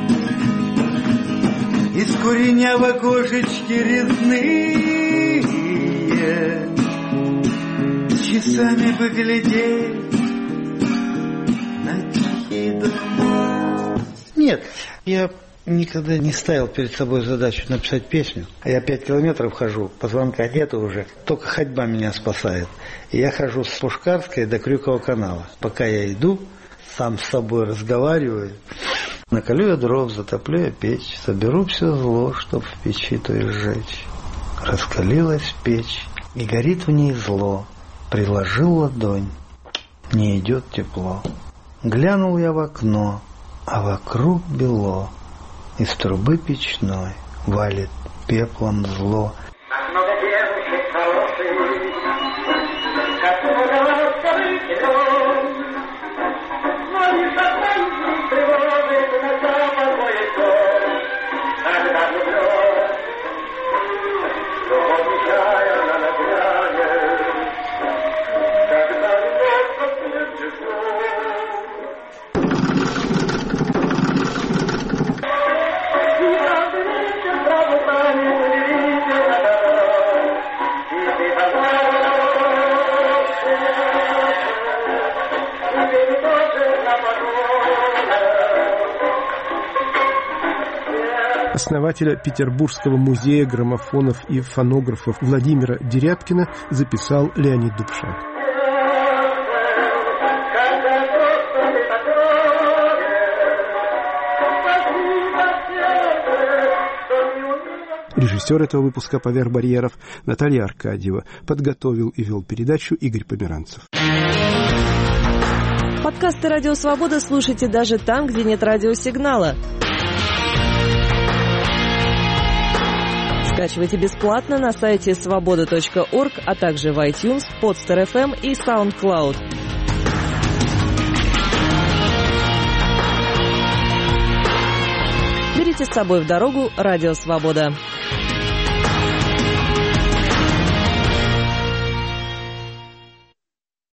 Из куренявой кошечки резные часами бы глядеть на тихий дом. Нет, я никогда не ставил перед собой задачу написать песню. Я пять километров хожу, позвонка нету уже, только ходьба меня спасает. И я хожу с Пушкарской до Крюкового канала. Пока я иду, сам с собой разговариваю. Наколю я дров, затоплю я печь, соберу все зло, чтоб в печи той сжечь. Раскалилась печь, и горит в ней зло. Приложил ладонь, не идет тепло. Глянул я в окно, а вокруг бело. Из трубы печной валит пеплом зло. основателя Петербургского музея граммофонов и фонографов Владимира Дерябкина записал Леонид Дубшак. Режиссер этого выпуска «Поверх барьеров» Наталья Аркадьева. Подготовил и вел передачу Игорь Померанцев. Подкасты «Радио Свобода» слушайте даже там, где нет радиосигнала. Скачивайте бесплатно на сайте свобода точка орг, а также в iTunes, Podster эф эм и SoundCloud. Берите с собой в дорогу «Радио Свобода».